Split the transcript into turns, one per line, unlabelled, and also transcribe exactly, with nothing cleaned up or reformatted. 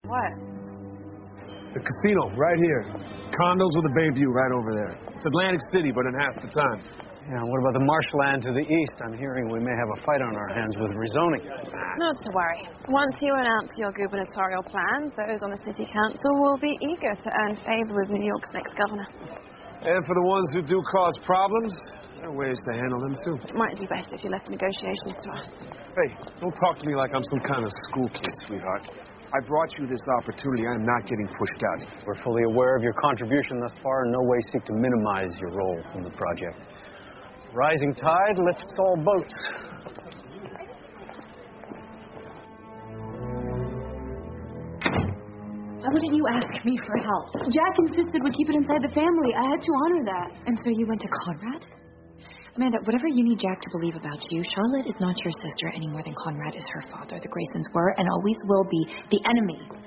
What?
The casino, right here. Condos with a bay view right over there. It's Atlantic City, but in half the time.
Yeah, what about the marshland to the east? I'm hearing we may have a fight on our hands with rezoning.
Not to worry. Once you announce your gubernatorial plan, those on the city council will be eager to earn favor with New York's next governor.
And for the ones who do cause problems, there are ways to handle them, too.
It might be best if you left negotiations to us.
Hey, don't talk to me like I'm some kind of school kid, sweetheart. I brought you this opportunity. I'm not getting pushed out.
We're fully aware of your contribution thus far and no way seek to minimize your role in the project. Rising tide lifts all boats.
Why wouldn't you ask me for help? Jack insisted we keep it inside the family. I had to honor that.
And so you went to Conrad? Amanda, whatever you need Jack to believe about you, Charlotte is not your sister any more than Conrad is her father. The Graysons were and always will be the enemy